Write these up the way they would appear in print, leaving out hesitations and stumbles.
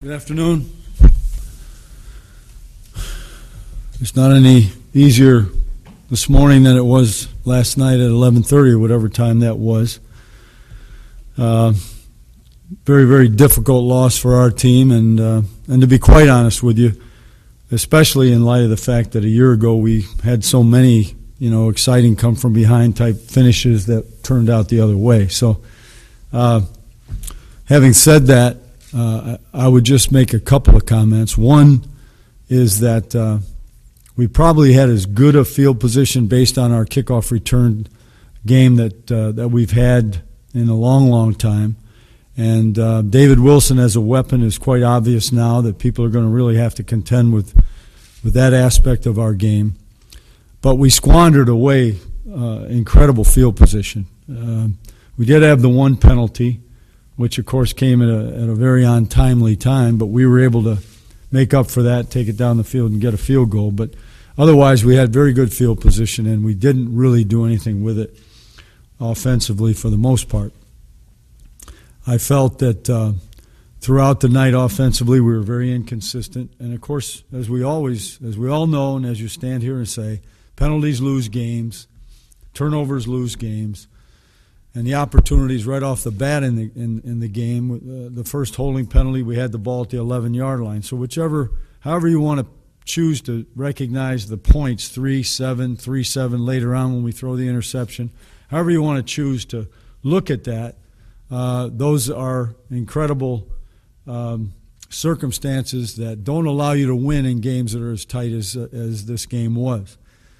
Good afternoon. It's not any easier this morning than it was last night at 11:30 or whatever time that was. Very, very difficult loss for our team, and to be quite honest with you, especially in light of the fact that a year ago we had so many, exciting come from behind type finishes that turned out the other way. So, having said that, I would just make a couple of comments. One is that we probably had as good a field position based on our kickoff return game that we've had in a long, long time. And David Wilson as a weapon is quite obvious now that people are going to really have to contend with that aspect of our game. But we squandered away incredible field position. We did have the one penalty, which of course came at a very untimely time, but we were able to make up for that, take it down the field and get a field goal. But otherwise we had very good field position, and we didn't really do anything with it offensively for the most part. I felt that throughout the night offensively we were very inconsistent, and of course, as we all know, and as you stand here and say, penalties lose games, turnovers lose games. And the opportunities right off the bat in the game, the first holding penalty, we had the ball at the 11-yard line. So however you want to choose to recognize the points, 3-7, 3-7 later on when we throw the interception, however you want to choose to look at that, those are incredible circumstances that don't allow you to win in games that are as tight as this game was.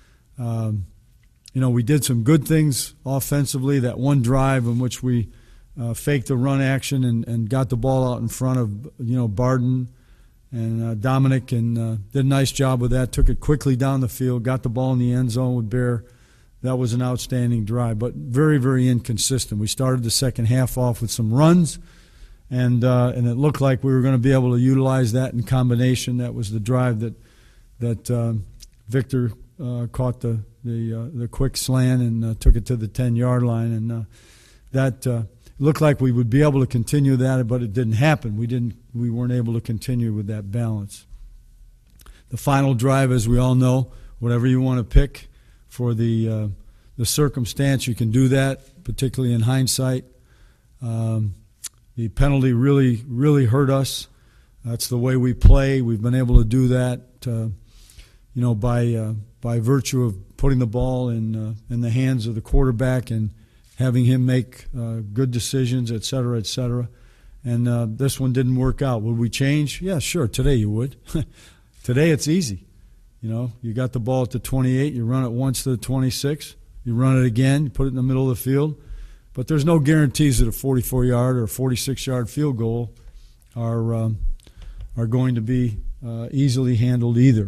We did some good things offensively. That one drive in which we faked the run action and got the ball out in front of Barden and Dominic, and did a nice job with that. Took it quickly down the field, got the ball in the end zone with Bear. That was an outstanding drive, but very, very inconsistent. We started the second half off with some runs, and it looked like we were going to be able to utilize that in combination. That was the drive that Victor caught the quick slant and took it to the 10-yard line, and that looked like we would be able to continue that, but it didn't happen. We weren't able to continue with that balance. The final drive, as we all know, whatever you want to pick for the circumstance, you can do that, particularly in hindsight. The penalty really, really hurt us. That's the way we play. We've been able to do that, by virtue of putting the ball in the hands of the quarterback and having him make good decisions, et cetera, et cetera. And this one didn't work out. Would we change? Yeah, sure. Today you would. Today it's easy. You got the ball at the 28, you run it once to the 26, you run it again, you put it in the middle of the field. But there's no guarantees that a 44-yard or a 46-yard field goal are going to be easily handled either.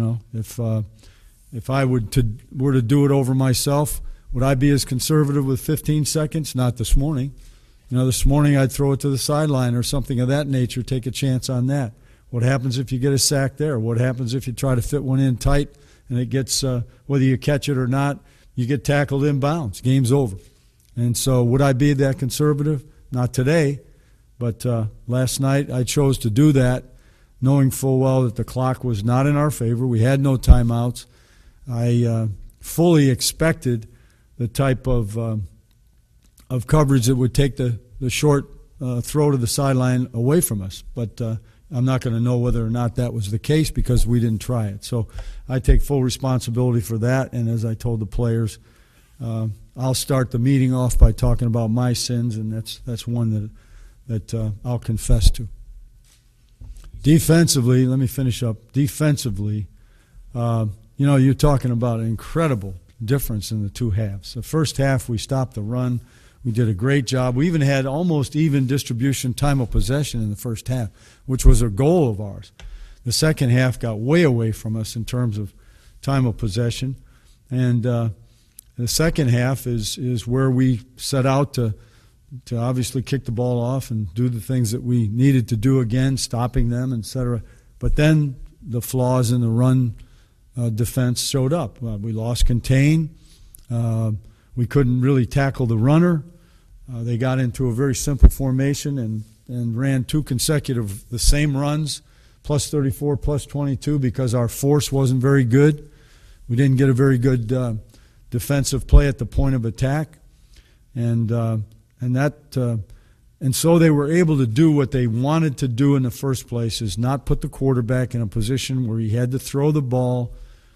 If I were to do it over myself, would I be as conservative with 15 seconds? Not this morning. This morning I'd throw it to the sideline or something of that nature, take a chance on that. What happens if you get a sack there? What happens if you try to fit one in tight and it gets, whether you catch it or not, you get tackled in bounds? Game's over. And so would I be that conservative? Not today, but last night I chose to do that, knowing full well that the clock was not in our favor. We had no timeouts. I fully expected the type of coverage that would take the short throw to the sideline away from us. But I'm not going to know whether or not that was the case because we didn't try it. So I take full responsibility for that. And as I told the players, I'll start the meeting off by talking about my sins, and that's one that I'll confess to. Defensively, let me finish up. Defensively, you're talking about an incredible difference in the two halves. The first half, we stopped the run. We did a great job. We even had almost even distribution time of possession in the first half, which was a goal of ours. The second half got way away from us in terms of time of possession. And the second half is where we set out to obviously kick the ball off and do the things that we needed to do again, stopping them, et cetera. But then the flaws in the run defense showed up. We lost contain. We couldn't really tackle the runner. They got into a very simple formation, and and ran two consecutive the same runs, plus 34, plus 22, because our force wasn't very good. We didn't get a very good defensive play at the point of attack, and so they were able to do what they wanted to do in the first place, is not put the quarterback in a position where he had to throw the ball,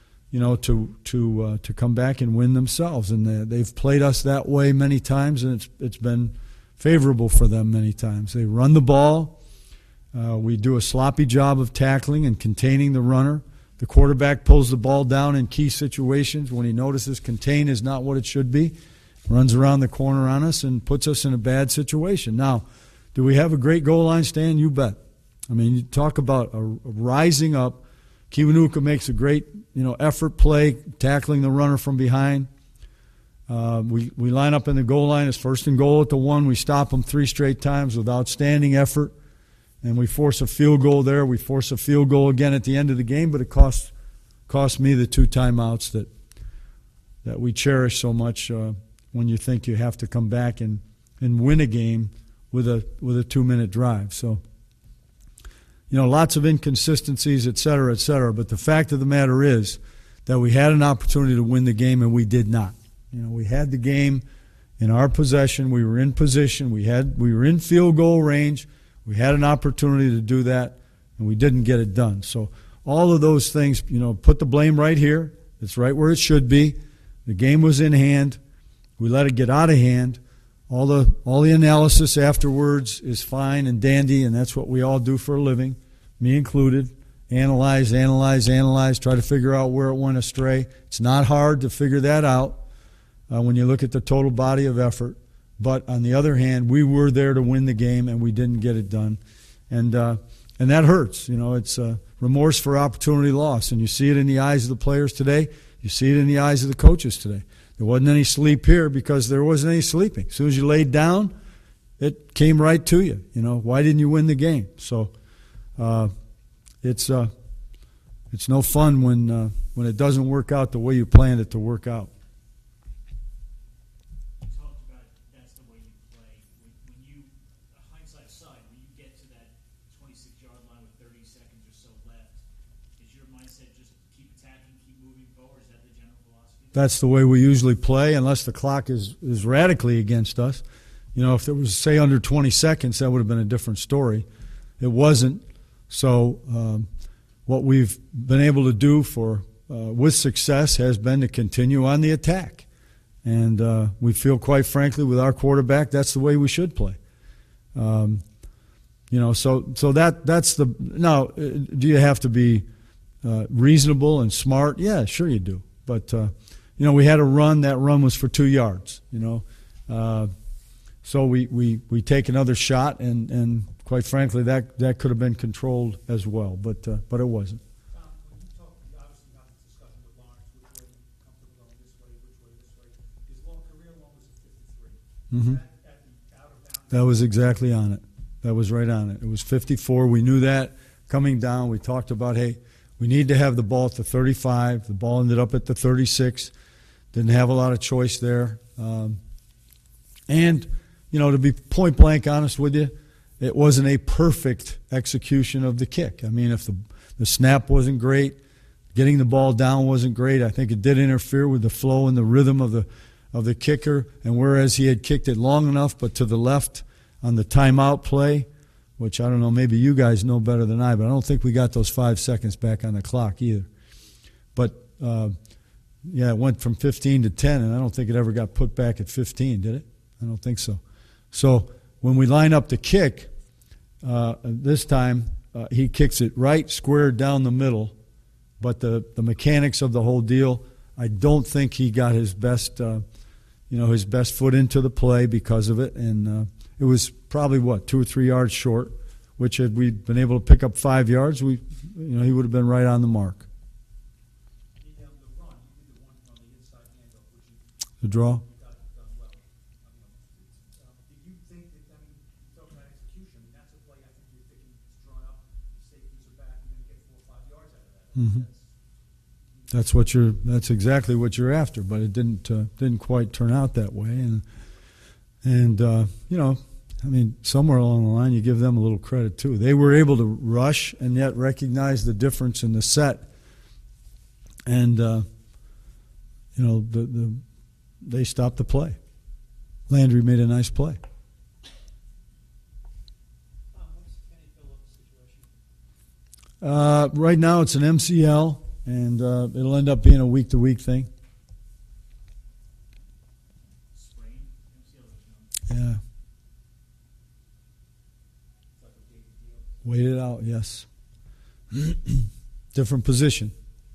to come back and win themselves. And they've played us that way many times, and it's been favorable for them many times. They run the ball. We do a sloppy job of tackling and containing the runner. The quarterback pulls the ball down in key situations when he notices contain is not what it should be, runs around the corner on us and puts us in a bad situation. Now, do we have a great goal line stand? You bet. I mean, you talk about a rising up. Kiwanuka makes a great, effort play, tackling the runner from behind. We line up in the goal line. It's first and goal at the 1. We stop them 3 straight times with outstanding effort, and we force a field goal there. We force a field goal again at the end of the game, but it cost me the 2 timeouts that we cherish so much when you think you have to come back and win a game with a 2-minute drive. So, lots of inconsistencies, et cetera, but the fact of the matter is that we had an opportunity to win the game and we did not. We had the game in our possession. We were in position. We were in field goal range. We had an opportunity to do that, and we didn't get it done. So all of those things, put the blame right here. It's right where it should be. The game was in hand. We let it get out of hand. All the analysis afterwards is fine and dandy, and that's what we all do for a living, me included. Analyze, try to figure out where it went astray. It's not hard to figure that out when you look at the total body of effort. But on the other hand, we were there to win the game, and we didn't get it done. And that hurts. It's remorse for opportunity lost. And you see it in the eyes of the players today. You see it in the eyes of the coaches today. There wasn't any sleep here because there wasn't any sleeping. As soon as you laid down, it came right to you. Why didn't you win the game? So it's no fun when it doesn't work out the way you planned it to work out. You talked about that's the way you play. When you, hindsight aside, when you get to that 26-yard line with 30 seconds or so left, is your mindset just keep attacking, keep moving forward? Is that the general philosophy? That's the way we usually play, unless the clock is radically against us. If there was, say, under 20 seconds, that would have been a different story. It wasn't. So what we've been able to do with success has been to continue on the attack. And we feel, quite frankly, with our quarterback, that's the way we should play. So that's the – now, do you have to be reasonable and smart? Yeah, sure you do. But, we had a run. That run was for 2 yards, So we take another shot, and quite frankly, that could have been controlled as well, but it wasn't. Tom, when you talk, obviously not this discussion with Lawrence, which way you comfortable going this way, this way. His career long was at 53. Mm-hmm. At the out of bounds. That was exactly on it. That was right on it. It was 54. We knew that coming down. We talked about, hey, we need to have the ball at the 35. The ball ended up at the 36. Didn't have a lot of choice there. And to be point blank honest with you, it wasn't a perfect execution of the kick. I mean, if the snap wasn't great, getting the ball down wasn't great. I think it did interfere with the flow and the rhythm of the kicker. And whereas he had kicked it long enough, but to the left on the timeout play, which I don't know, maybe you guys know better than I, but I don't think we got those 5 seconds back on the clock either. But it went from 15 to 10, and I don't think it ever got put back at 15, did it? I don't think so. So when we line up the kick, this time he kicks it right square down the middle, but the mechanics of the whole deal, I don't think he got his best his best foot into the play because of it, and it was probably 2 or 3 yards short, which had we been able to pick up 5 yards, he would have been right on the mark. The run, you did the one on the inside handoff, which you The draw. got done well. Do you think that, talk about execution, that's a play I think you're thinking it's drawn up, safeties are back, you're going to get 4 or 5 yards out of that. Mm-hmm. That's exactly what you're after, but it didn't quite turn out that way, and I mean, somewhere along the line, you give them a little credit too. They were able to rush and yet recognize the difference in the set, and they stopped the play. Landry made a nice play. What's Kenny Phillips' situation? Right now, it's an MCL, and it'll end up being a week-to-week thing. Sprain, MCL is Yeah, It's like a big deal. wait it out. Yes, different position.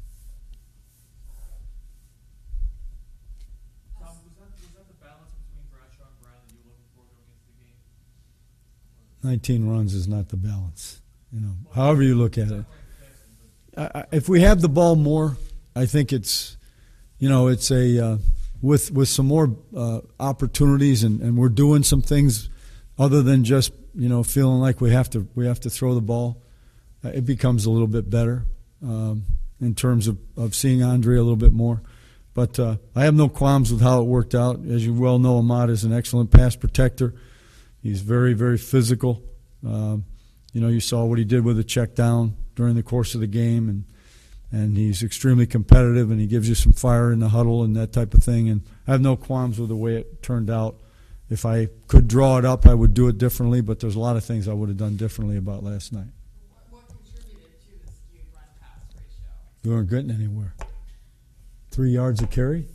Tom, was that the balance between Bradshaw and Brown that you were looking for going into the game? 19 runs is not the balance. However you look at it. If we have the ball more, I think it's a with some more opportunities, and we're doing some things other than just feeling like we have to throw the ball. It becomes a little bit better in terms of seeing Andre a little bit more. But I have no qualms with how it worked out. As you well know, Ahmad is an excellent pass protector. He's very, very physical. You saw what he did with the check down during the course of the game, and he's extremely competitive, and he gives you some fire in the huddle and that type of thing. And I have no qualms with the way it turned out. If I could draw it up, I would do it differently, but there's a lot of things I would have done differently about last night. What contributed to the skewed run-pass ratio? We weren't getting anywhere. 3 yards a carry?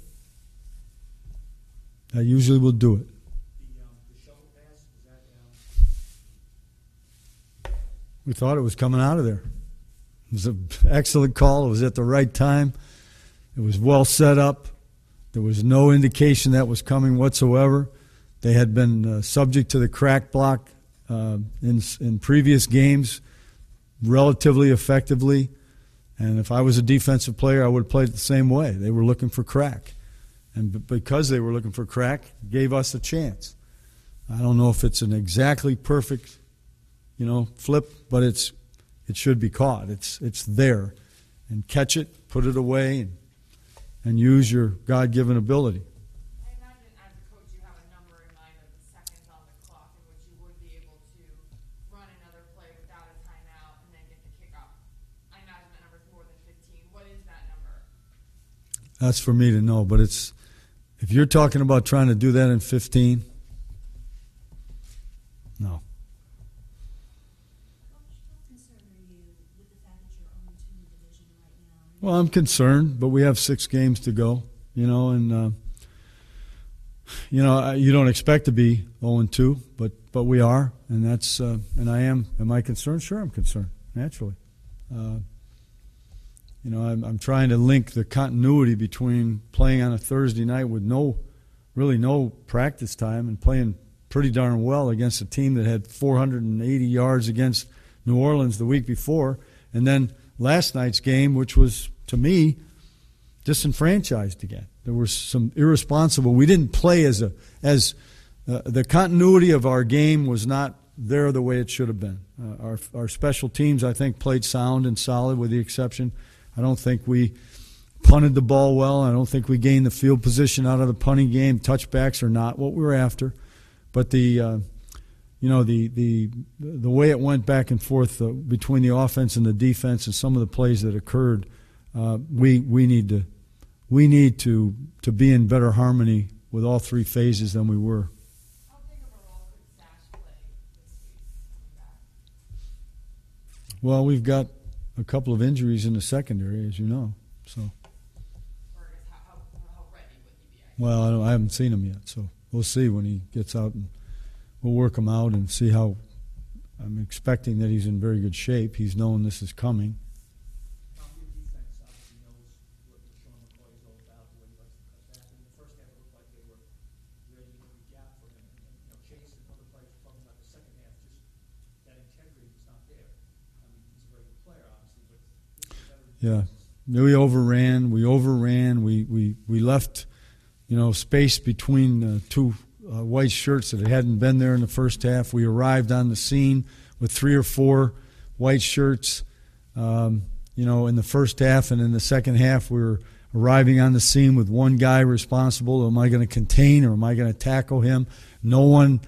That usually will do it. The shovel pass, was that We thought it was coming out of there. It was an excellent call. It was at the right time. It was well set up. There was no indication that was coming whatsoever. They had been subject to the crack block in previous games relatively effectively. And if I was a defensive player, I would have played it the same way. They were looking for crack. And because they were looking for crack, gave us a chance. I don't know if it's an exactly perfect, flip, but it should be caught. It's there. And catch it, put it away, and use your God-given ability. I imagine as a coach you have a number in mind of the seconds on the clock in which you would be able to run another play without a timeout and then get the kickoff. I imagine that number is more than 15. What is that number? That's for me to know, but if you're talking about trying to do that in 15, no. How concerned are you with the fact that you're 0-2 in the division right now? Well, I'm concerned, but we have 6 games to go, and you don't expect to be 0-2, but we are, and that's and I am. Am I concerned? Sure, I'm concerned. Naturally, I'm trying to link the continuity between playing on a Thursday night with no practice time and playing pretty darn well against a team that had 480 yards against New Orleans the week before, and then last night's game, which was, to me, disenfranchised again. There was some irresponsible. We didn't play as the continuity of our game was not there the way it should have been. Our special teams, I think, played sound and solid with the exception. I don't think we punted the ball well. I don't think we gained the field position out of the punting game. Touchbacks are not what we were after. But the way it went back and forth between the offense and the defense and some of the plays that occurred, we need to be in better harmony with all 3 phases than we were. How big of a role could Sash play this week coming back? Well, we've got a couple of injuries in the secondary, as you know. So, Or I guess how ready would he be? well, I haven't seen him yet, so we'll see when he gets out, and we'll work him out and see how. I'm expecting that he's in very good shape. He's known this is coming. Tom, your defense obviously knows what Sean McCoy is all about, the way he likes to cut back. In the first half, it looked like they were ready in every gap for him. And Chase and other players were talking about the second half, just that integrity was not there. I mean, he's a very good player, obviously, but this is better. Yeah, we overran. We left, space between 2 white shirts that hadn't been there in the first half. We arrived on the scene with 3 or 4 white shirts, in the first half, and in the second half we were arriving on the scene with 1 guy responsible. Am I going to contain or am I going to tackle him? No one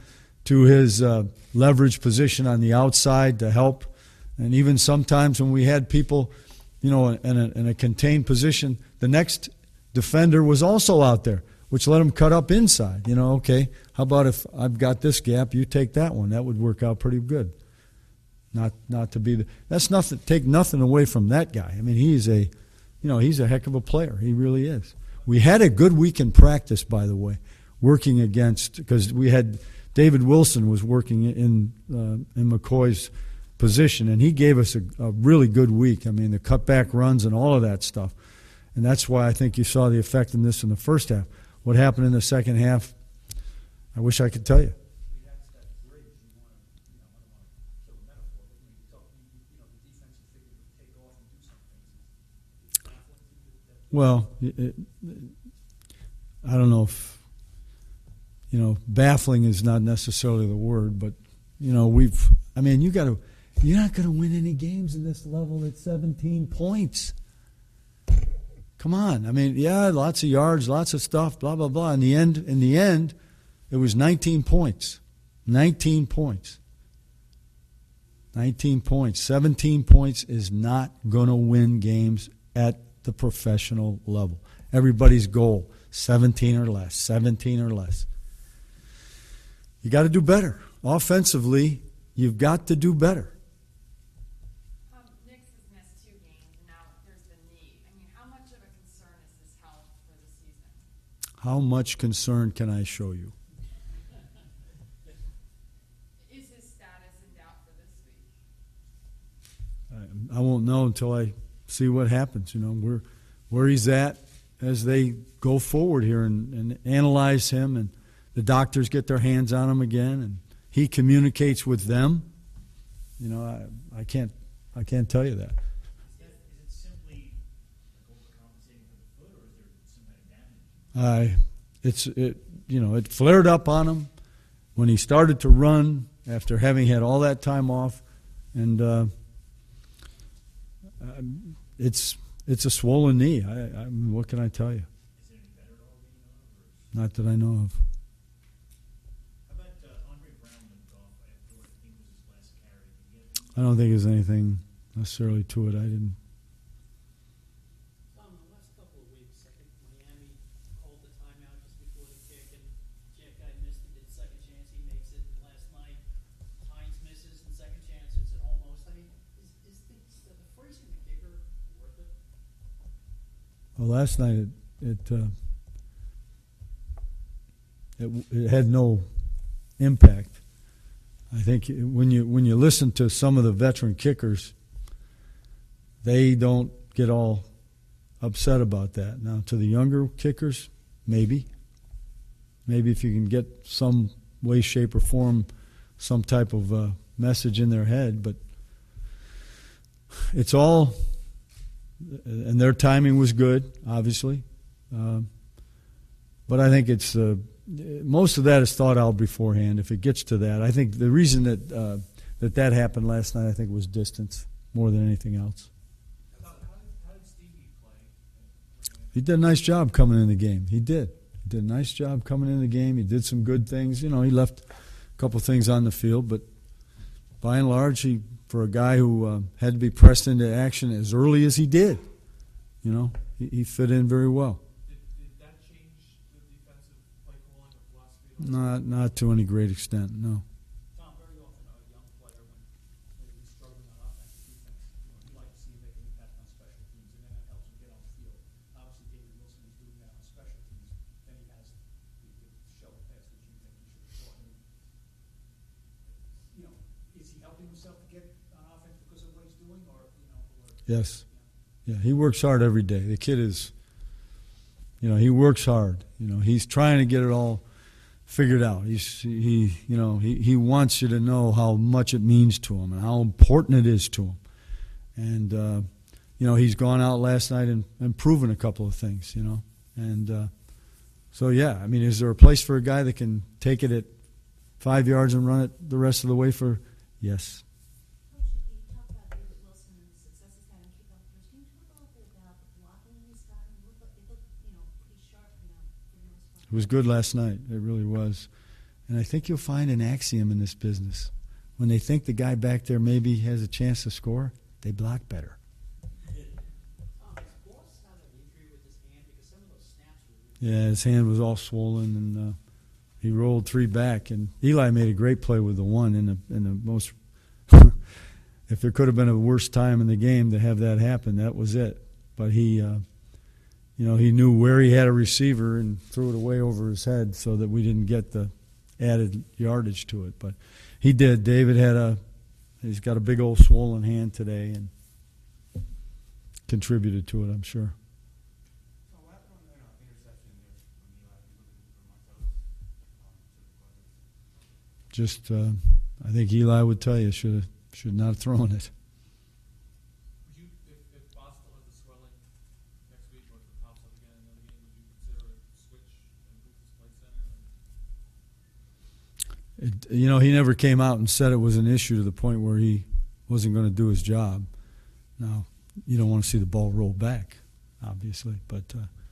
to his leverage position on the outside to help. And even sometimes when we had people, in a contained position, the next defender was also out there, which let him cut up inside. Okay, how about if I've got this gap, you take that one? That would work out pretty good. Not to be that's nothing. Take nothing away from that guy. I mean, he's a heck of a player. He really is. We had a good week in practice, by the way, working against, because we had David Wilson was working in McCoy's position, and he gave us a really good week. I mean, the cutback runs and all of that stuff. And that's why I think you saw the effectiveness in the first half. What happened in the second half, I wish I could tell you. That's that bridge you want to, I don't want to kill a metaphor, but when you talk, the defensive figure to take off and do something. Well, I don't know if, baffling is not necessarily the word, but, you're not going to win any games in this level at 17 points. Come on. I mean, yeah, lots of yards, lots of stuff, blah, blah, blah. In the end, it was 19 points. 19 points. 19 points. 17 points is not going to win games at the professional level. Everybody's goal, 17 or less, 17 or less. You got to do better. Offensively, you've got to do better. Knicks has missed 2 games, and now there's the knee. I mean, how much of a concern is this health for the season? How much concern can I show you? Is his status in doubt for this week? I won't know until I see what happens. Where he's at as they go forward here and analyze him, and the doctors get their hands on him again, and he communicates with them. I can't tell you that. Is it simply overcompensating for the foot, or is there some kind of damage? It flared up on him when he started to run after having had all that time off, and it's a swollen knee. I mean, what can I tell you? Is it any better at all, do you know? Not that I know of. How about Andre Brown in golf? I think was his last carry. Did he have I don't think there's anything necessarily to it. I didn't. Tom, the last couple of weeks, I think Miami called the timeout just before the kick, and Jack Guy missed it, did second chance, he makes it. And last night, Hines misses, and second chance, it's an almost. I mean, is the freezing the kicker worth it? Well, last night it had no impact. I think when you listen to some of the veteran kickers, they don't get all upset about that. Now, to the younger kickers, maybe if you can get some way, shape, or form, some type of message in their head, but it's all, and their timing was good, obviously, but I think it's most of that is thought out beforehand. If it gets to that, I think the reason that happened last night, I think, was distance more than anything else. How did Stevie play? He did a nice job coming in the game. He did a nice job coming in the game. He did some good things. He left a couple things on the field, but by and large, for a guy who had to be pressed into action as early as he did, he fit in very well. Did that change the defensive play calling or philosophy? Not to any great extent, no. Tom, very often a young player, when he's struggling on offense and defense, you like to see him make an impact on special teams, and then that helps him get on the field. Obviously, David Wilson is doing that on special teams. Then he has the show pass that you think he should have taught him. Is he helping himself to get on offense because of what he's doing, or? Yes. Yeah, he works hard every day. The kid is, he works hard. He's trying to get it all figured out. He wants you to know how much it means to him and how important it is to him. And he's gone out last night and proven a couple of things. And so yeah, I mean, is there a place for a guy that can take it at 5 yards and run it the rest of the way for? Yes. Coach, you talk about David Wilson and the success he's had in kickoff returns. Can you talk a little bit about the blocking he's gotten? It looked pretty sharp, for the most part. It was good last night. It really was. And I think you'll find an axiom in this business. When they think the guy back there maybe has a chance to score, they block better. Has Boss had an injury with his hand? Because some of those snaps were really Yeah, his hand was all swollen, and he rolled 3 back. And Eli made a great play with the one in the most. If there could have been a worse time in the game to have that happen, that was it. But he, he knew where he had a receiver and threw it away over his head so that we didn't get the added yardage to it. But he did. David he's got a big old swollen hand today and contributed to it, I'm sure. So what happened on the interception there from Eli? Just, I think Eli would tell you should not have thrown it. Would you, if Boss still has the swelling next week, or if it pops up again in another game, would you consider a switch and move his play center? He never came out and said it was an issue to the point where he wasn't going to do his job. Now, you don't want to see the ball roll back, obviously, but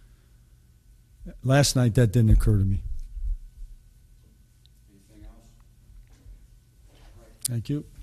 last night that didn't occur to me. Anything else? Thank you.